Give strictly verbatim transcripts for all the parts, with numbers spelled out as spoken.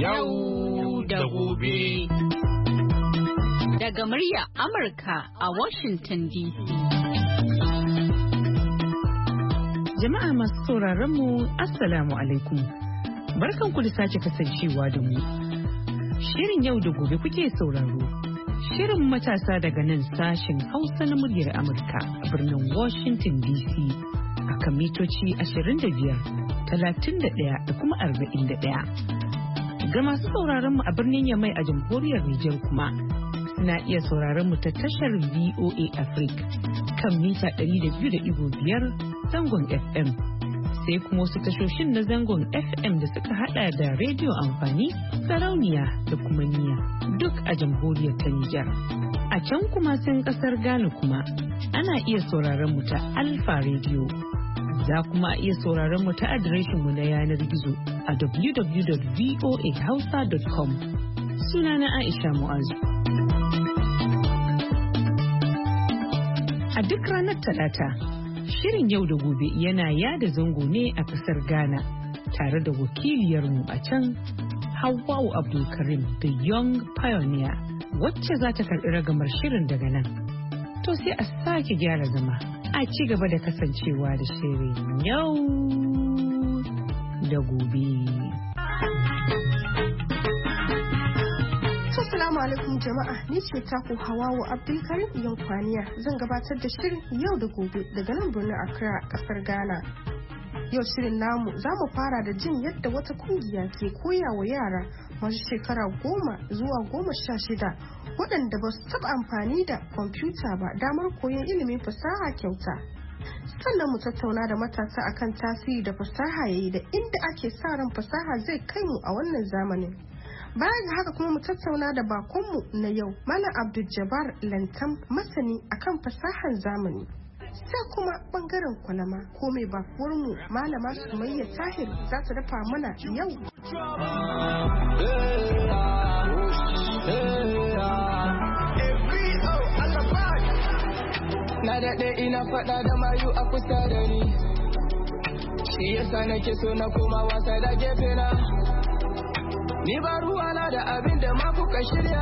Yau da gobe. Daga murya Amurka a Washington D C. Jama'a masu sauraron mu Assalamu alaikum. Barkanku da sake kasancewa da mu. Shirin yau da gobe kuke sauraro. Shirin matasa daga nan sashen Hausa na muryar Amurka a birnin Washington D C akan mitoci ashirin da biyar, talatin da ɗaya da kuma arba'in da ɗaya. Ga masu sauraron mu a birnin Yamai a jamhuriyar Nijar kuma suna iya sauraron mu ta tashar V O A Africa kan mita ɗari da biyu da ɗigo biyar zangon F M. Sai kuma wasu tashoshin na zangon F M da suka hada da rediyo amfani, sarauniya da kuma niya duk a jamhuriyar ta Nijar. A can kuma sun kasar Ghana kuma ana iya sauraron mu ta Alfa Radio. Za kuma iya sauraron mu ta adireshin mu na yanar gizo a w w w dot voa hausa dot com. Sunana Aisha Mu'azu. A duk ranar Talata, shirin yau da gobe yana yada zango ne a kasar Ghana tare da wakiliyarmu a can Hawwa'u Abdulkarim the Young Pioneer wacce za ta karɓi ragamar shirin daga nan. To sai a sake gyara zama a ci gaba da kasancewa da shirin yau da gobe. Assalamu alaikum jama'a, ni ce taku Hawwa'u Abdulkarim Young Pioneer zan gabatar da shirin yau da gobe daga nan birnin Accra kasar Ghana. Yau shirin namu za mu fara da jin yadda wata kungiya ke koya wa yara masu shekara goma zuwa goma sha shida waɗanda ba su taɓa amfani da kwamfuta ba damar koyon ilimin fasaha kyauta. Sannan mu tattauna da matasa akan tasiri da fasaha yayi da inda ake sa ran fasaha zai kai mu a wannan zamanin. Bayan ga haka kuma mu tattauna da bakonmu na yau, Malam Abdul Jabbar Lantam, masani akan fasahar zamani. Sai kuma bangaren kwalama ko mai bakuwarmu Malama Sumayya Tahir za ta dafa mana yau. Na daɗe ina faɗa da mayu a kusa da ni, shi yasa nake so na koma wasa da gefe na. Ni ba ruwana da abin da ma kuka shirya,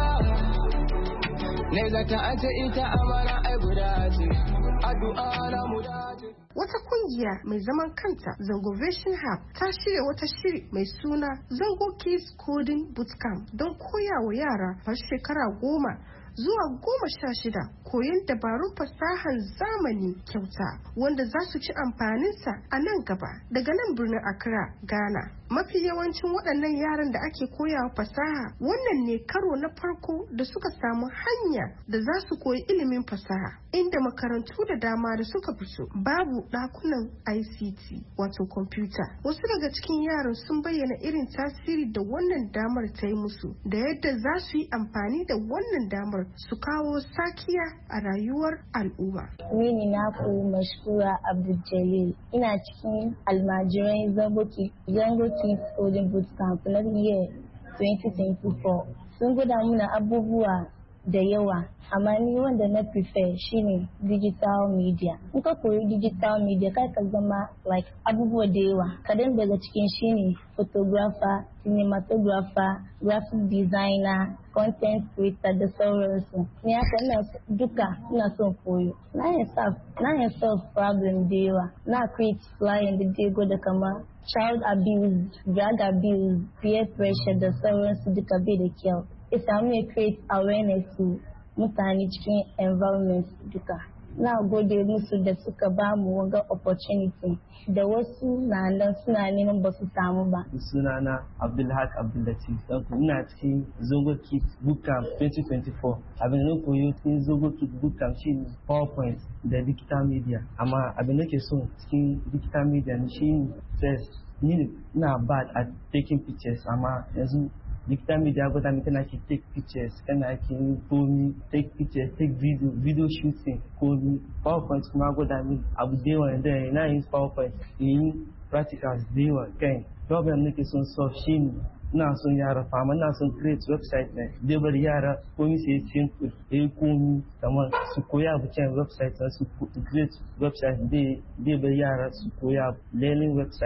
ne zata an ce ita amana ai guda ce, addu'a na mu dace. Wata kungiya mai zaman kanta Zango Vision Hub ta shirya wata shiri mai suna Zango Kids Coding Bootcamp don koya wa yara masu shekara goma zuwa goma sha shida koyon dabarun fasahar zamani kyauta wanda za su ci amfaninsa a nan gaba daga nan birnin Accra, Ghana. Mafi yawancin waɗannan yaran da ake koyawa fasaha wannan ne karo na farko da suka samu hanya da za su koyi ilimin fasaha, inda makarantu da dama da suka fito babu ɗakunan I C T wato kwamfuta. Wasu daga cikin yaran sun bayyana irin tasiri da wannan damar ta yi musu da yadda za su yi amfani da wannan damar su kawo sakiya a rayuwar al'umma. Ni naku Mashkura Abdul Jalil, ina cikin almajiran Zangoki Zangoki Coding Bootcamp na year twenty twenty-four. Sun gwada muna abubuwa da yawa, amma ni wanda na prefer shine digital media. In ka koyi digital media kai ka zama like abubuwa da yawa. Kadan daga cikin shine photographer, cinematographer, graphic designer, content creator da sauransu. Ni haka ina duka ina son koyo. Na yi solve na yi solve problem da yawa. Na create flyer da dai gwada kamar child abuse, drug abuse, peer pressure da sauransu duka bai da kyau. Isa mu create awareness to mutane cikin environment duka. Na gode musu da suka ba mu wanga opportunity da wasu na nan suna neman ba su samu ba. Sunana Abdulhaq Abdullatif, don ina cikin Zango Kids Bootcamp twenty twenty-four. Abin da koyo cikin Zango Kids Bootcamp shi ne PowerPoint da digital media. Amma abin da ke so cikin digital media shi ne first ni na bad at taking pictures, amma yanzu digital media gwada mi kana ki take pictures, kana ki komi take pictures, take video, video shooting komi. PowerPoint kuma gwada mi abu da yawa da na yin PowerPoint in practicals da yawa kai. Problem nake son solve shi ne ina son yara fama, ina son create website ne da bari yara komi sai simple eh komi kamar su koya abu kan website su create website da bari yara su koya learning website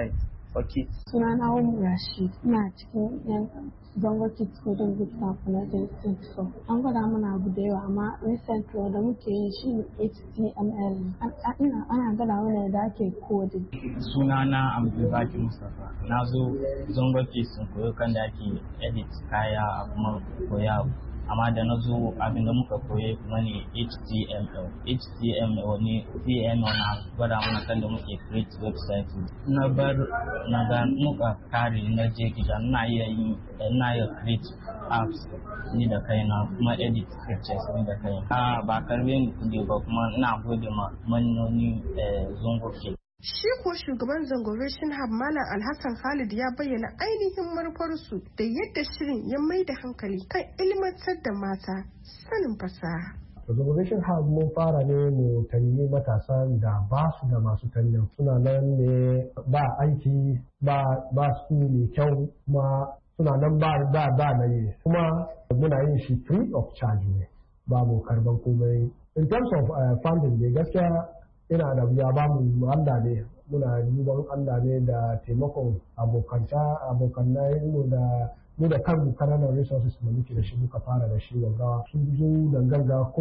for kids. Sunana Umu Rashid, ina cikin yan Zango Kids Coding Bootcamp na twenty twenty-four. An gwada mana abu da yawa amma recently da muke yi shi ne H T M L. Ana gwada mana da ake coding. Sunana Abdulbaki Mustapha. Na zo Zango Kids sun koyo kan da ake edit kaya a kuma koya. Amma da na zo abin da muka koye kuma ne H T M L. H T M L ne C M L na gwada mana kan da muke create website. Na bar na ga muka kare na je gida na iya yi na iya create apps ni da kaina kuma edit pictures ni da kaina. Ah ba karbe ni kudi ba kuma ina gode ma mannoni Zango Kids. Shi ko shugaban Zangovation Hub Malam Alhassan Khalid ya bayyana ainihin manufarsu da yadda shirin ya mai da hankali kan ilmantar da mata sanin fasaha. Zangovation Hub mun fara ne mu tanyi matasan da ba su da masu tanyan suna nan ne ba aiki ba ba su mai kyau kuma suna nan ba ba ba na yi kuma muna yin shi free of charge ne ba mu karban komai. In terms of uh, funding ne gaskiya ina da ya ba mu Allah ne muna duban Allah ne da taimakon abokanta abokanai mu da mu da kan kananan resources da muke da shi muka fara da shi wanda sun zo danganga ko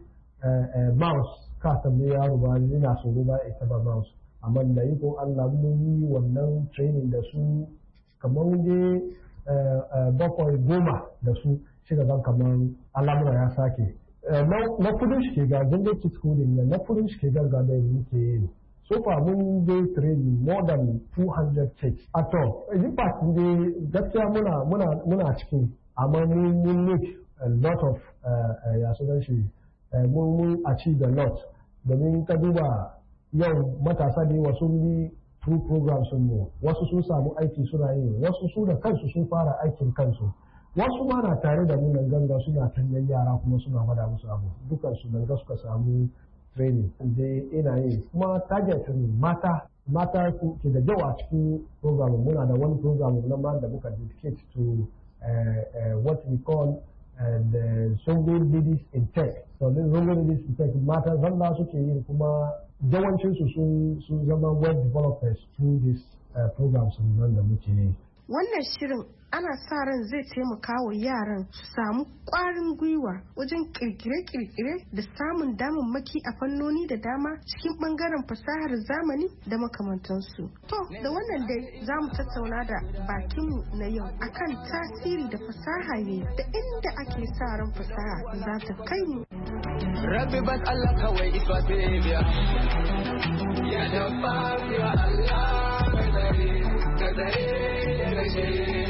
mouse ka tambaye yaro ba ina so ba ita ba mouse amma da yi ko Allah mun yi wannan training da su kamar dai bakwai goma da su shi da kamar al'amura ya sake na kudin shi ke ga Zango Kids Coding na kudin shi ke ga ga da muke yi so far mun je training more than two hundred kids at all in fact dai gaskiya muna muna muna cikin amma mun mun make a lot of ya so dan shi mun mun achieve a lot domin ka duba yau matasa da wasu yi through programs mu wasu sun samu aiki suna yi wasu su da kansu sun fara aikin kansu wasu ma na tare da mu nan ganga suna tanyan yara kuma suna fada musu abu dukan su nan suka samu training da ina yi kuma target mata mata ke da yawa cikin program muna da wani program na ma da muka dedicate to uh, uh, what we call uh, the Zango Ladies in Tech. So the Zango Ladies in Tech mata zalla suke yi kuma yawancin su sun zama web developers through this uh, programs nan da muke yi. Wannan shirin ana sa ran zai taimaka wa yaran su samu ƙwarin gwiwa wajen kirkire-kirkire da samun damammaki a fannoni da dama cikin ɓangaren fasahar zamani da makamantansu. To, da wannan dai za mu tattauna da bakinmu na yau akan tasiri da fasaha ne da inda ake sa ran fasaha za ta kai mu. Rabbi bas Allah kawai iswa biya. Ya da ya Allah ka zare ka zare da shi.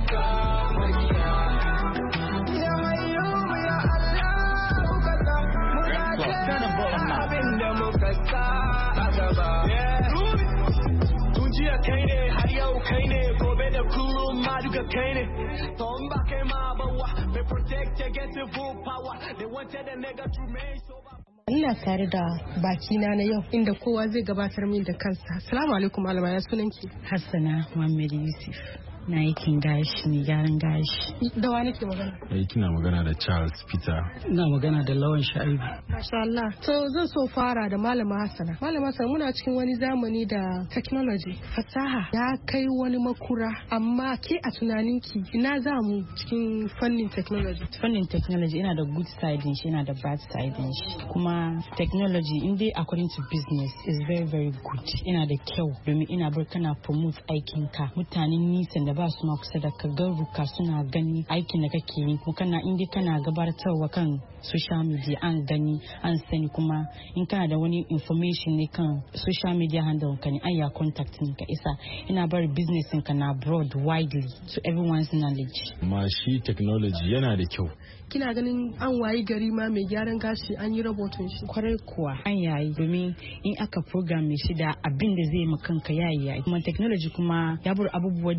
Ina tare da bakina na yau inda kowa zai gabatar min da kansa. Assalamu alaikum malama, ya sunanki? Hassana Muhammad Yusuf. Na aikin gashi ne, gyaran gashi. Da wa nake magana? Eh kina magana da Charles Peter. Ina magana da Lawan Shaibu. Masha Allah. To zan so fara da Malama Hassana. Malama Hassana, muna cikin wani zamani da technology, fasaha ya kai wani makura, amma ke a tunaninki ina za mu cikin fannin technology? Fannin technology yana da good side din shi, yana da bad side din shi. Kuma technology in dai according to business is very very good. Yana da kyau domin ina bar kana promote aikinka. Mutanen nisan da ba su ma kusa da ka garuka suna gani aikin da kake yi kuma kana inda kana gabatarwa kan social media an gani an sani kuma in kana da wani information ne kan social media handle ka ne an ya contact ka isa ina bar business ka na broad widely to everyone's knowledge. Ma shi technology yana da kyau. Kina ganin an wayi gari ma mai gyaran gashi an yi rabotun shi? Kwarai kuwa an yayi domin in aka program shi da abin da zai makanka yayi yayi kuma technology kuma ya bar abubuwa da yawa muna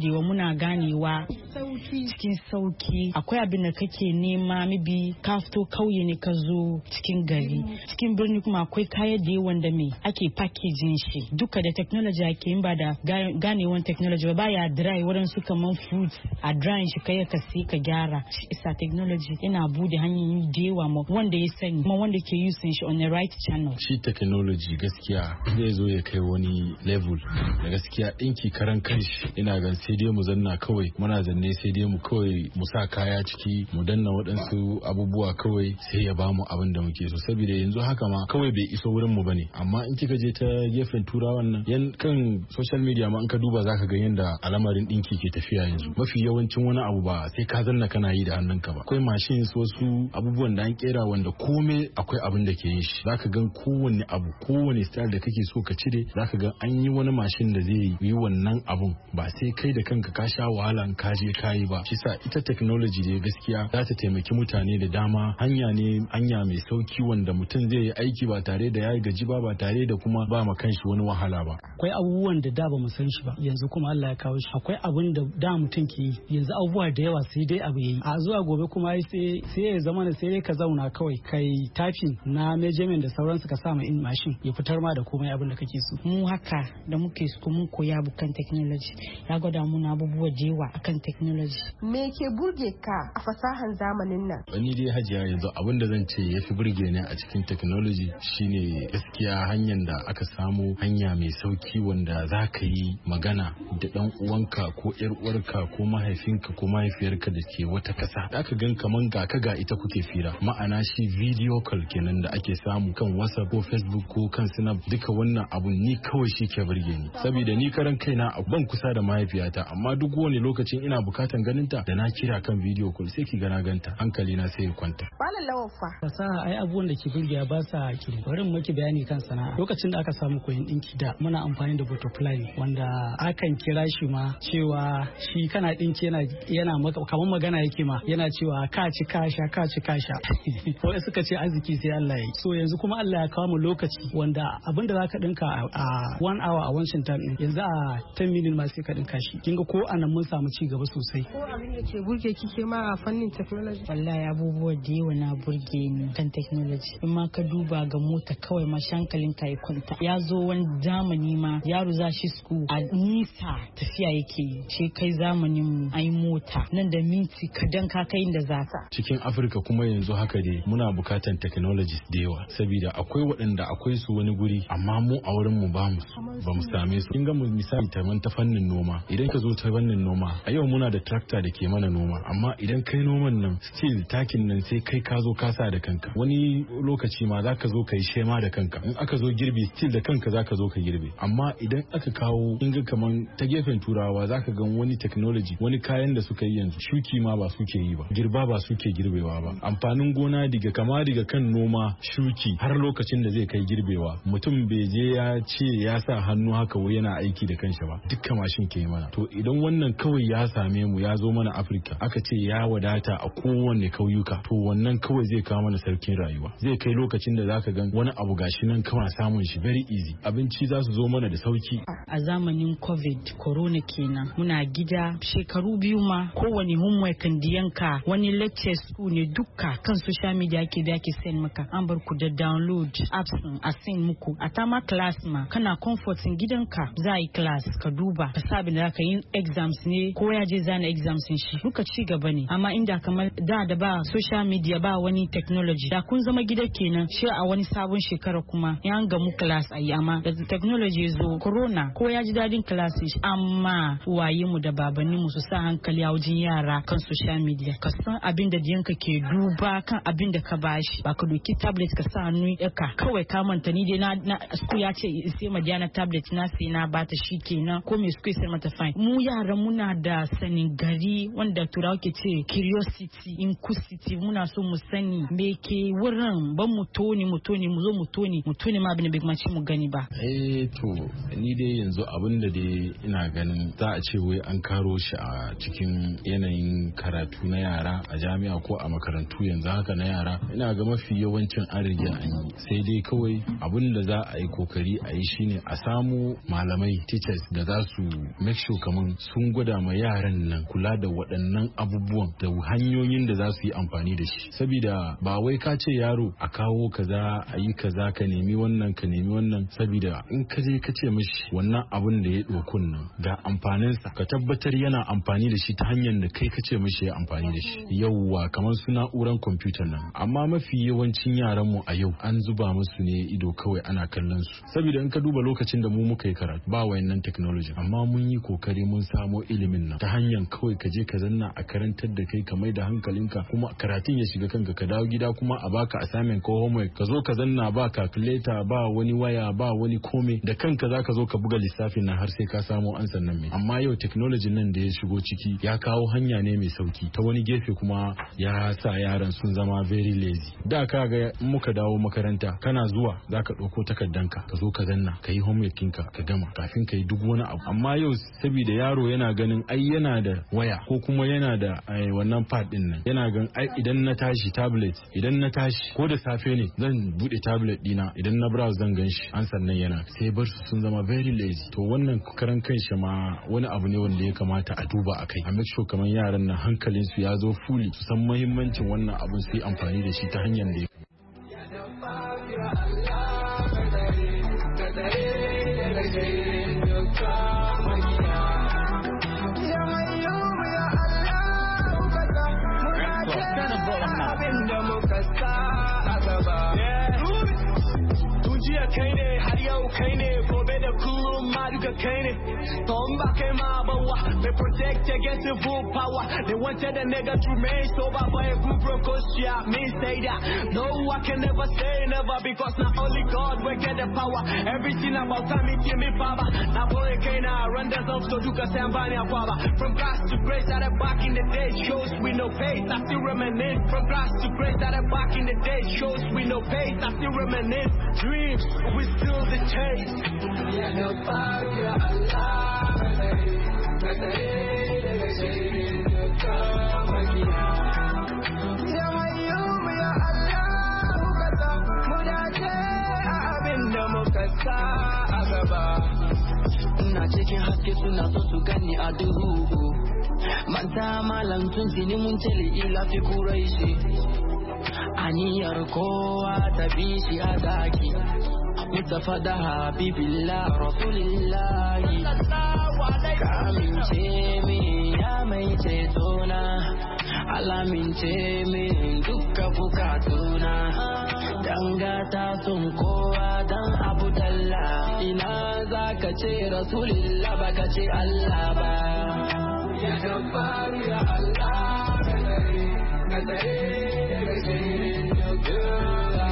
kana ganewa cikin sauki. Akwai abin da kake nema mibi ka fito kauye ne ka zo cikin gari, cikin birni kuma akwai kaya da yawan da me ake packaging shi duka da technology ake yin ba da ganewan technology ba ya dry wurin su kaman fruits a drying shi kai ka sai ka gyara. Isa technology yana bude hanyoyi da yawa ma wanda ya sani kuma wanda ke using shi on the right channel. Shi technology gaskiya zai zo ya kai wani level da gaskiya dinki karan kanshi ina gan sai dai mu zanna kawai muna zanne sai dai mu kawai mu sa kaya ciki mu danna waɗansu abubuwa kawai sai ya bamu abin da muke so saboda yanzu haka ma kawai bai iso wurin mu bane. Amma in kika je ta gefen turawan nan yan kan social media ma in ka duba zaka ga yanda al'amarin dinki ke tafiya yanzu. Mafi yawancin wani abu ba sai ka zanna kana yi da hannunka ba. Akwai machines wasu abubuwan da an kera wanda komai akwai abin da ke yin shi. Zaka ga kowanne abu kowanne style da kake so ka cire zaka ga an yi wani mashin da zai yi wannan abun ba sai kai da kanka ka sha wahala ka je kayi ba. Shi sa ita technology ne gaskiya za ta taimaki mutane da dama. Hanya ne hanya mai sauki wanda mutum zai yi aiki ba tare da ya gaji ba ba tare da kuma ba ma kanshi wani wahala ba. Akwai abubuwan da da ba mu san shi ba yanzu kuma Allah ya kawo shi. Akwai abun da da mutum ke yi yanzu abubuwa da yawa sai dai abu yayi. A zuwa gobe kuma sai sai ya zama sai dai ka zauna kawai kai typing na measurement da sauransu ka sa ma in machine ya fitar ma da komai abin da kake so. Mu haka da muke su mun koya bukan technology ya gwada muna abubuwa da yawa akan technology. Me ke burge ka a fasahan zamanin nan? Wani dai Hajiya yanzu abin da zan ce yafi burge ni a cikin technology shine gaskiya hanyar da aka samu hanya mai sauki wanda za ka yi magana da dan uwanka ko yar uwarka ko mahaifinka ko mahaifiyarka da ke wata kasa. Da aka gan kaman ga ka ga ita kuke fira. Ma'ana shi video call kenan da ake samu kan WhatsApp ko Facebook ko kan Snap duka wannan abun ni kawai shi ke burge ni. Saboda ni karan kaina ban kusa da mahaifiyata amma duk wani lokacin ina bukatan ganinta da na kira kan video call sai ki gana ganta hankali na sai ya kwanta. Malam Lawan fa. Fasaha ai abubuwan da ke burge ba sa kiri. Bari mu maki bayani kan sana'a. Lokacin da aka samu koyon dinki da muna amfani da butterfly wanda akan kira shi ma cewa shi kana dinki yana yana maka kamar magana yake ma yana cewa ka ci ka sha ka ci ka sha. Wai suka ce arziki sai Allah ya yi. So yanzu kuma Allah ya kawo mu lokaci wanda abin da zaka dinka a one hour a wancan time din yanzu a ten minutes ma sai ka dinka shi. Kinga ko anan mun samu ci gaba sosai. Ko abin da ke burge kike ma a fannin technology? Wallahi abubuwa da yawa na burge ni kan technology. In ma ka duba ga mota kawai ma shankalin ka ya kwanta. Ya zo wani zamani ma yaro za shi school a nisa tafiya yake ce kai zamanin mu ai mota nan da minti kadan ka kai inda zaka. Cikin Afirka kuma yanzu haka dai muna bukatan technologies da yawa saboda akwai waɗanda akwai su wani guri amma mu a wurin mu ba mu ba mu same su. Kin ga mu misali taman ta fannin noma idan ka zo ta fannin noma a yau muna da tractor da ke mana noma amma idan kai noman nan still takin nan sai kai ka zo ka sa da kanka. Wani lokaci ma zaka zo kai shema da kanka in aka zo girbi still da kanka zaka zo ka girbe. Amma idan aka kawo kin ga kaman ta gefen turawa zaka ga wani technology wani kayan da suka yi yanzu shuki ma ba suke yi ba girba ba suke girbewa ba. Amfanin gona diga kama diga kan noma shuki har lokacin da zai kai girbewa mutum bai je ya ce ya sa hannu haka wai yana aiki da kanshi ba dukkan mashin ke mana. To idan wannan kawai ya same mu ya zo mana Afirka aka ce ya wadata a kowanne kauyuka to wannan kawai zai kawo mana sarkin rayuwa. Zai kai lokacin da zaka gan wani abu gashi nan kawai samun shi very easy. Abinci za su zo mana da sauki. A zamanin COVID corona kenan muna gida shekaru biyu ma kowane homework kan diyanka wani lecture school ne dukka kan social media ke da ke send maka an bar ku da download apps a send muku a tama class ma kana comforting gidanka za a yi class ka duba ka sabi da ka yi exams ne ko ya je zana exams shi duka ci gaba ne. Amma inda kamar da da ba social media ba wani technology da kun zama gida kenan shi a wani sabon shekara kuma ya gamu class ayi. Amma da technology zo corona ko ya ji dadin classes amma waye mu da babanni mu su sa hankali a wajen yara kan social media ka san abin da diyanka ke duba kan abin da ka bashi ba ka doki tablet ka sa hannu ka kawai ka manta ni dai na, na school ya ce sai ma diana tablet na sai na bata shikenan ko me school sai mata fine. Mu yara muna da sanin gari wanda turawa ke ce curiosity inquisitive muna so mu sani me ke wurin ban mu toni mu toni mu zo mu toni mu toni ma abin da bai kuma ci mu gani ba. Eh to ni dai yanzu abin da dai ina ganin za a ce wai an karo shi a cikin yanayin karatu karatu na yara a jami'a ko a makarantu yanzu haka na yara ina ga mafi yawancin an riga an yi sai dai kawai abin da za a yi kokari a yi shine a samu malamai teachers da za su make sure kaman sun gwada ma yaran nan kula da waɗannan abubuwan da hanyoyin da za su yi amfani da shi saboda ba wai ka ce yaro a kawo kaza a yi kaza ka nemi wannan ka nemi wannan saboda in ka je ka ce mishi wannan abun da ya ɗokun nan ga amfaninsa ka tabbatar yana amfani da shi ta hanyar da kai ka ce mishi ya amfani da shi yauwa kamar su na'uran kwamfuta nan amma mafi yawancin yaran mu a yau an zuba musu ne ido kawai ana kallon su saboda in ka duba lokacin da mu muka yi karatu ba wayannan technology amma mun yi kokari mun samo ilimin nan ta hanyar kawai ka je ka zanna a karantar da kai ka mai da hankalinka kuma karatun ya shiga kanka ka dawo gida kuma a baka assignment ko homework ka zo ka zanna ba calculator ba wani waya ba wani kome da kanka zaka zo ka buga lissafin nan har sai ka samo ansan nan mai amma yau technology nan da ya shigo ciki ya kawo hanya ne mai sauki ta wani gefe kuma ya sa yaran sun zama very lazy da ka ga in muka dawo makaranta kana zuwa zaka dauko takardanka ka zo ka zanna ka yi homework kinka ka gama kafin ka yi duk wani abu amma yau saboda yaro yana ganin ai yana da waya ko kuma yana da wannan pad din nan yana ganin ai idan na tashi tablet idan na tashi ko da safe ne zan bude tablet dina idan na browse zan gan shi an sannan yana sai bar su sun zama very lazy to wannan karan kanshi ma wani abu ne wanda ya kamata a duba akai a make sure kamar yaran nan hankalin su ya zo fully su san muhimmancin wannan abun su yi amfani da shi ta hanyar da ya kai ne har yau kai ne gobe da kullum ma duka kai ne to in ba kai ma bawa they protect against evil power they wanted a nigga to remain sober but a group broke us yeah me say that no I can never say never because not only God will get the power everything about time it give me power now boy kai na run the zone so duka sai bani akwaba from grass to grace at the back in the day shows we no pace I still reminisce from grass to grace at the back in the day shows we no pace I still reminisce dreams we still the chase. Yeah, no fire, Allah. Ina cikin haske suna so su gani a duhu manta malam tun tuni mun tele ila fi kurai shi aniyar kowa ta bi shi a zaki Mustafa da Habibillah Rasulillahi ka amince min ya mai cetona alamince min dukka bukatuna dangata sun kowa dan abu dalla ina zaka ce Rasulillah baka ce Allah ba ya gafaru ya Allah ka dare ka dare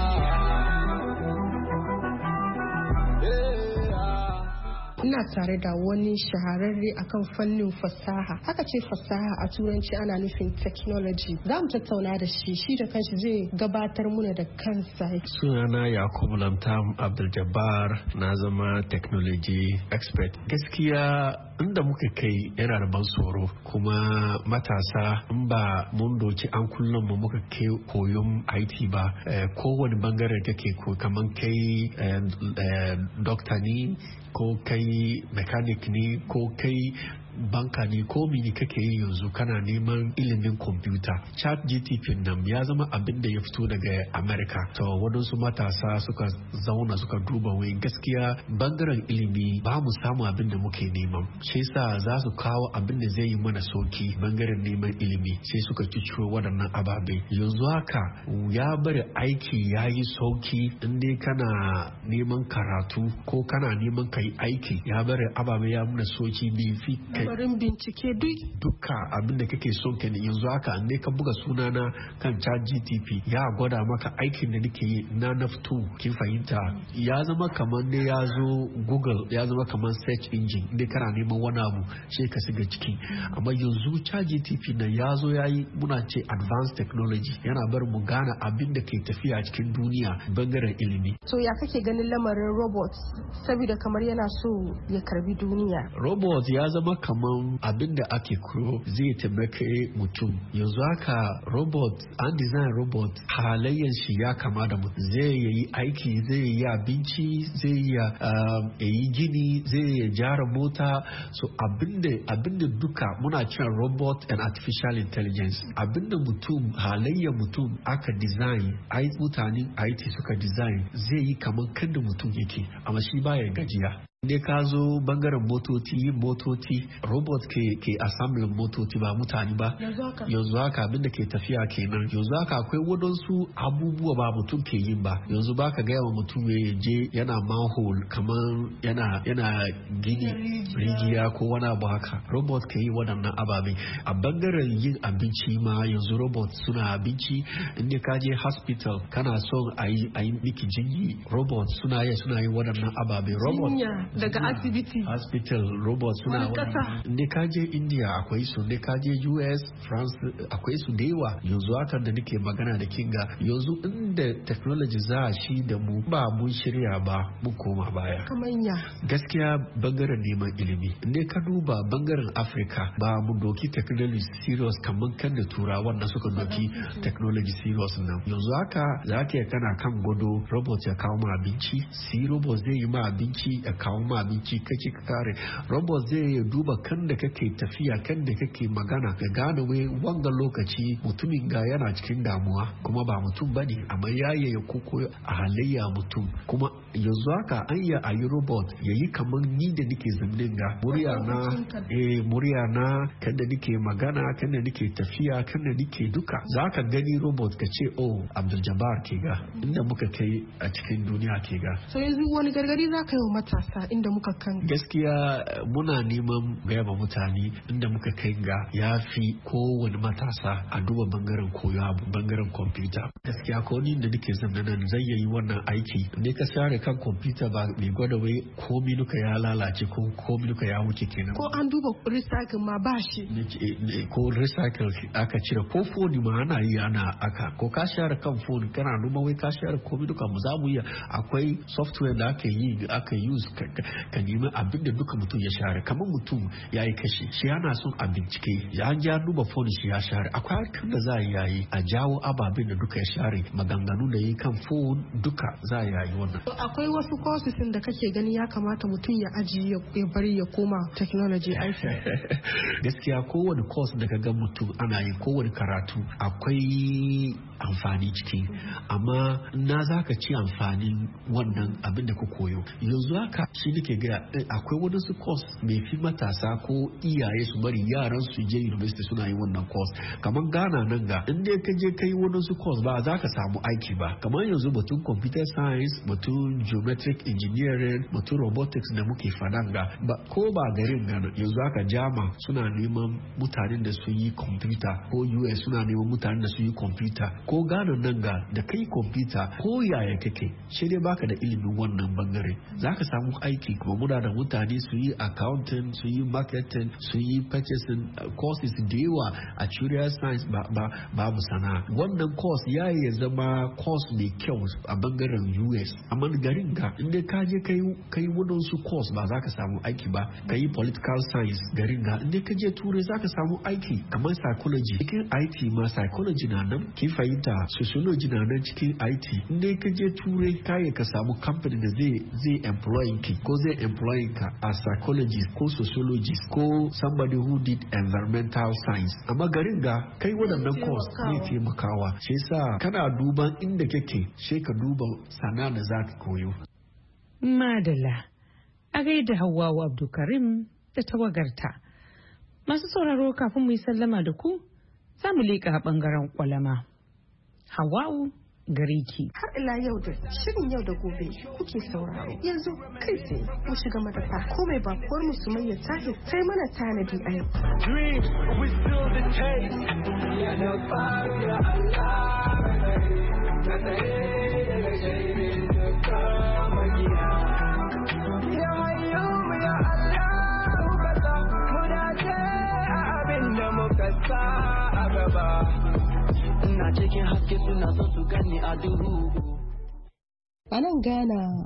ina tare da wani shahararre akan fannin fasaha haka ce fasaha a turanci ana nufin technology za mu tattauna da shi shi da kanshi zai gabatar muna da kansa sunana Yakubu Lamtam Abdul Jabbar na zama technology expert gaskiya inda muka kai yana da ban tsoro kuma matasa in ba mun doki an kullum mu muka kai koyon I T ba kowane bangare kake ko kaman kai doctor ne ko kai mechanic ne ko kai banka ne ko mini kake yi yanzu kana neman ilimin kwamfuta chat G T P nan ya zama abin da ya fito daga America to wadansu matasa suka zauna suka duba wai gaskiya bangaren ilimi ba mu samu abin da muke neman shi yasa za su kawo abin da zai yi mana sauki bangaren neman ilimi sai suka ciciro waɗannan ababe yanzu haka ya bari aiki ya yi sauki in dai kana neman karatu ko kana neman kai aiki ya bari ababe ya muna sauki bi fi barin bincike duk duka abin da kake so ke yanzu haka ne ka buga sunana kan chat G T P ya gwada maka aikin da nake yi na naftu kin fahimta ya zama kamar ne ya zo Google ya zama kamar search engine ne kana neman wani abu sai ka shiga ciki amma yanzu chat G T P na ya zo yayi muna ce advanced technology yana bar mu gane abin da ke tafiya cikin duniya bangaren ilimi to ya kake ganin lamarin robot saboda kamar yana so ya karbi duniya robot ya zama kaman abin da ake kuro zai taimaka mutum. Yanzu haka robot an design robot halayen shi ya kama da mutum, zai yi aiki, zai yi abinci, zai yi gini, zai yi jara mota. So abinda abinda duka muna cewa robot and artificial intelligence. Abinda mutum halayyar mutum aka design, ai mutanen I T suka design zai yi kamar kan da mutum yake, amma shi baya gajiya. Ne ka zo bangaren motoci yin motoci robot ke ke assemblin motoci ba mutane ba. Yanzu haka abinda ke tafiya kenan. Yanzu haka akwai wadansu abubuwa ba mutum ke yin ba. Yanzu baka gaya wa mutum ya je yana manhole kamar yana yana gini rijiya ko wani abu haka. Robot ke yi waɗannan ababe. A bangaren yin abinci ma yanzu robot suna abinci. Inda ka je hospital kana son a yi a yi miki jinyi, robot suna yi suna yi waɗannan ababe. Robot daga asibiti hospital robot suna wani. Ne ka je India akwai su, ne ka je U S France akwai su da yawa. Yanzu haka da nake magana da kinga yanzu inda technology za shi da mu ba mun shirya ba mun koma baya. Kamanya gaskiya bangaren neman ilimi ne ka duba bangaren Africa ba mu doki technology serious kamar kan da turawan da suka doki technology serious nan. Yanzu haka za ka kana kan gado robot ya kawo ma abinci, si robot zai yi ma abinci ya kawo ma abinci kake ka kare. Robot zai duba kan da kake tafiya, kan da kake magana, ga gane wai wanga lokaci mutumin ga yana cikin damuwa kuma ba mutum bane amma yayi ya koko a halayya mutum. Kuma yanzu haka an yi a yi robot yayi kamar ni da nake zamanin ga murya na eh murya na kan da nake magana, kan da nake tafiya, kan da nake duka. Zaka gani robot ka ce oh Abdul Jabbar ke ga inda muka kai a cikin duniya ke ga. So yanzu wani gargadi zaka yi wa matasa inda muka kan? Gaskiya muna neman gaya ma mutane inda muka kai ga ya fi kowane matasa a duba bangaren koyo abu bangaren kwamfuta. Gaskiya ko ni da nake zama nan zai yi wannan aiki ne ka share kan kwamfuta ba mai gwada wai komi duka ya lalace ko komi duka ya wuce kenan. Ko an duba recycle ma ba shi. Ko recycle aka cire ko phone ma ana yi ana aka ko ka share kan phone kana numa wai ka share komi duka mu za mu yi akwai software da aka yi aka use ka nemi abin da duka mutum ya share. Kamar mutum ya yi kashe shi yana son a bincike ya ja duba phone shi ya share. Akwai harkar da za a yayi a jawo ababen da duka ya share maganganu da yi kan phone duka za a yayi wannan. Akwai wasu courses da kake gani ya kamata mutum ya ajiye ya bari ya koma technology aiki. Gaskiya kowane course da ka ga mutum ana yi kowane karatu akwai amfani ciki amma na za ka ci amfanin wannan abin da ka koyo. Yanzu haka shi nake gaya akwai wani su course mai fi matasa ko iyaye su bari yaran su je university suna yi wannan course. Kamar Ghana nan ga in dai ka je ka yi wani su course ba za ka samu aiki ba. Kamar yanzu batun computer science, batun geometric engineering, batun robotics da muke fadan ga ko ba garin Ghana yanzu haka Jama suna neman mutanen da su yi computer ko U S suna neman mutanen da su yi computer ko Ghana nan ga da kai computer ko yaya kake shi dai baka da ilimin wannan bangare za ka samu aiki. Kuma muna da mutane su yi accounting, su yi marketing, su yi purchasing courses da yawa a career science ba babu sana'a. Wannan course ya yi zama course mai kyau a bangaren U S amma garin ga inda ka je kai wadansu course ba za ka samu aiki ba. Ka yi political science garin ga inda ka je turai za ka samu aiki. Kamar psychology cikin I T ma psychology na nan ki fahimta, sociology na nan cikin I T. Inda ka je turai kaye ka samu company da zai zai employ ki ko zai employ ka as psychologist ko sociologist ko somebody who did environmental science. Amma garin ga kai waɗannan course ne taimakawa. Shi yasa kana duban inda kake sai ka duba sana da za ka koyo. Madalla a gaida Hawwa Abdulkarim da tawagarta. Masu sauraro kafin mu yi sallama da ku za mu leƙa ɓangaren kwalama. Hawwa'u gare ki. Har ila yau da shirin yau da gobe kuke sauraro. Yanzu kai tsaye mu shiga madafa ko mai bakuwar musulmai ya tahi sai mana tanadi a yau. Dreams we still the taste. Ya na faru ya Allah. Na tsaye da shaidin da kama giya. Ya hayyu ya Allah ka sa mu dace a abin da muka sa a gaba. Ina cikin haske suna so su gani a duhu. A nan Ghana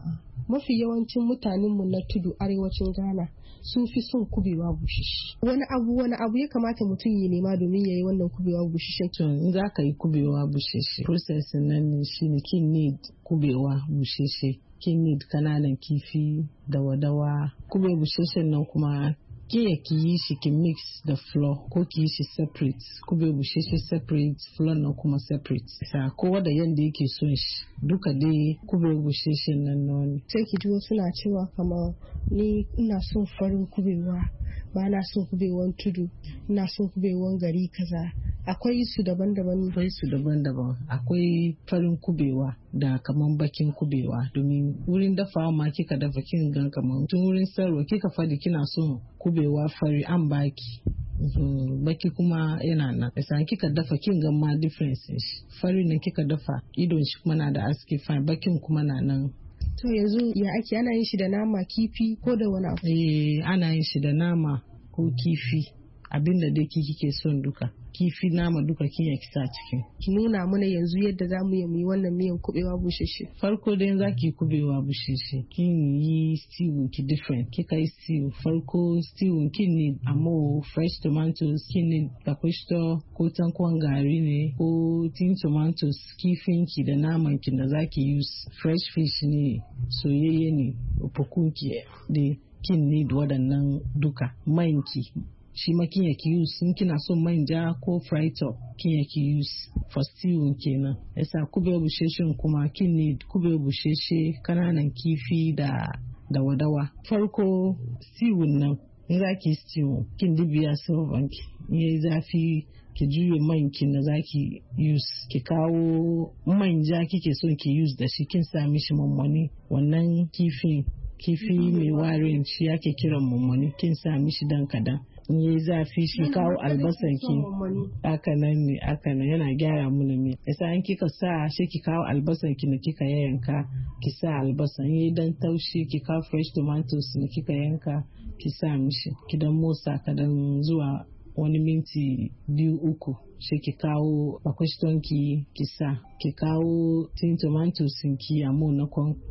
mafi yawancin mutanenmu na tudu arewacin Ghana sun fi son kubewa bushishi. Wani abu wani abu ya kamata mutum ya nema domin ya yi wannan kubewa bushishin? To in za ka yi kubewa bushishi, processing nan ne shi ne kin need kubewa bushishi, kin need kananan kifi da wadawa. Kube bushishin nan kuma kiya ki yi shi ki mix da flour ko ki yi shi separate, kube bushishi separate, flour nan kuma separate. Sa kowa da yanda yake son shi, duka dai kube bushishin nan ne. Sai ki ji wasu na cewa kamar ni ina son farin kubewa, ba na son kubewan tudu, ina son kubewan gari kaza. Akwai su daban-daban. Akwai su daban-daban. Akwai farin kubewa da kaman bakin kubewa, domin wurin dafawa ma kika dafa kin gan kaman tun wurin sarwa kika fadi kina son kubewa fari an baki. Mm, baki kuma yana nan. Isan kika dafa kin gan ma differences. Fari ne kika dafa idon shi kuma na da aski fine, bakin kuma na nan. To yanzu ya ake ana yin shi da nama, kifi ko da wani abu? Eh, ana yin shi da nama ko kifi, abinda dai kiki ke son duka. Kifi, nama duka kin ya kisa cikin. Ki nuna mana yanzu yadda za mu yi wannan miyan kubewa busheshe. Farko dai za ki kubewa busheshe, kin yi stew ki different. Kika yi stew, farko stew kin need amo fresh tomatoes, kin need kapusto ko tankwan gari ne ko tin tomatoes, kifin ki da naman ki da za ki use. Fresh fish ne, soyayye ne, opokun ki da kin need waɗannan duka. Man ki shi ma kin yaki use in kina son manja ko fried up kin yaki use for stew kenan. Yasa kube busheshen kuma kin need kube busheshe, kananan kifi da da wadawa. Farko stew nan in za ki stew kin dibiya silvan ki, in yayi zafi ki juye man kin da zaki use, ki kawo manja kike son ki use da shi, kin sa mishi mammani. Wannan kifin kifi mai warin shi yake kiran mammani, kin sa mishi dan kadan. In yi zafi shi kawo albasan ki, aka nan ne aka nan yana gyara mana me. Yasa in kika sa shi ki kawo albasan ki da kika yanka, ki sa albasan yi dan taushi, ki kawo fresh tomatoes ne kika yanka, ki sa mishi, ki dan motsa kadan zuwa wani minti biyu uku. Shi ki kawo akwashton ki ki sa, ki kawo tin tomatoes ki amo na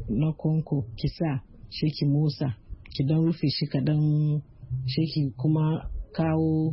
konko ki sa, shi ki motsa, ki dan rufe shi kadan. Sheki kuma kawo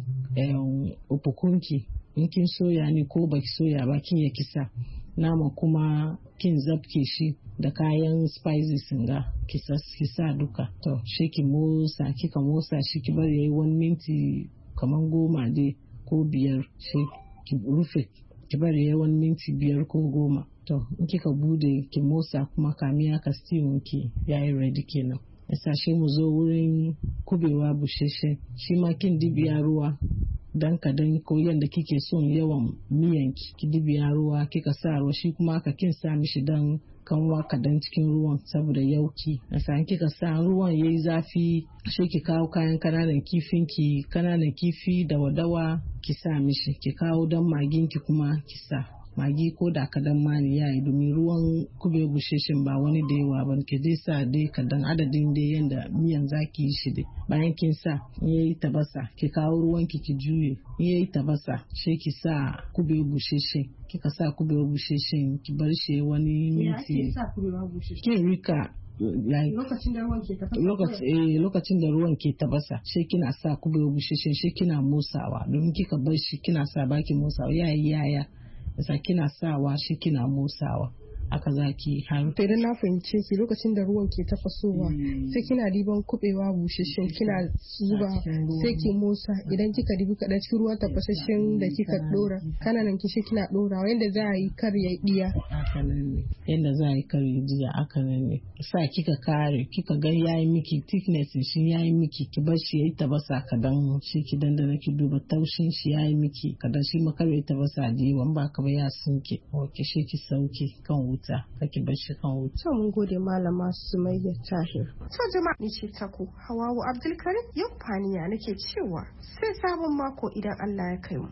upukunki in kin soya ne ko baki soya ba kin ya kisa. Nama kuma kin zabke shi da kayan spices nga kisa kisa duka. To sheki motsa, kika motsa shi ki bari yayi wani minti kaman goma dai ko biyar, shi ki rufe ki bari yayi wani minti biyar ko goma. To in kika bude ki motsa kuma kamiya ka stew ki yayi ready kenan. Yasa shi mu zo wurin kubewa busheshe, shi ma kin dibiya ruwa dan kadan ko yanda kike son yawan miyan ki, ki dibiya ruwa kika sa ruwa, shi kuma ka kin sa mishi dan kanwa kadan cikin ruwan saboda yauki. Yasa kika sa ruwan yayi zafi, shi ki kawo kayan kananan kifin ki, kananan kifi da wadawa ki sa mishi, ki kawo dan magin ki kuma ki sa. Magi ko da kadan ma ne yayi, domin ruwan kube busheshin ba wani da yawa ba, ke dai sa dai kadan adadin dai yanda miyan zaki yi shi dai. Bayan kin sa yayi tabasa, ki kawo ruwan ki ki juye, yayi tabasa sai ki sa kube busheshin, kika sa kube busheshin ki bar shi wani minti. Kin rika lokacin da ruwan ke tafasa, lokacin da ruwan ke tabasa sai kina sa kube busheshin, sai kina motsawa, domin kika bar shi kina sa baki motsawa yayi yaya. Yasa kina sawa shi kina motsawa, aka zaki har. To idan na fahimce ki, lokacin da ruwan ke tafasowa sai kina diban kubewa busheshen kina zuba, sai ki motsa. Idan kika dibi kaɗan cikin ruwan tafasashen da kika dora, kananan kishi kina dorawa yanda za a yi kar ya diya. Haka nan ne, yanda za a yi kar ya diya, haka nan ne. Sa kika kare, kika ga yayi miki thickness shi yayi miki, ki bar shi yayi tabasa kadan, shi ki dandana ki duba taushin shi yayi miki kadan, shi makar ya tabasa da yawan ba ka ba ya sunke. Ki shi ki sauke kan wuta, kake bar shi kan wuta. To mun gode malama Sumayya Tahir. To jama'a ni ce taku Hawawu Abdulkarim, yau faniya nake cewa sai sabon mako idan Allah ya kai mu.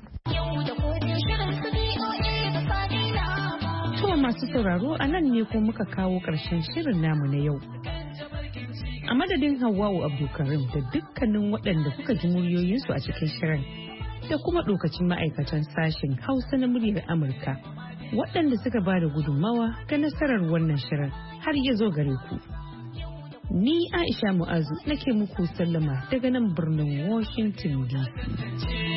To masu sauraro, a nan ne ko muka kawo ƙarshen shirin namu na yau. A madadin Hawwa'u Abdulkarim da dukkanin waɗanda kuka ji muryoyinsu a cikin shirin, da kuma ɗokacin ma'aikatan sashen Hausa na muryar Amurka, waɗanda suka ba da gudunmawa ga nasarar wannan shirin har ya zo gare ku. Ni Aisha Mu'azu nake muku sallama daga nan birnin Washington D C.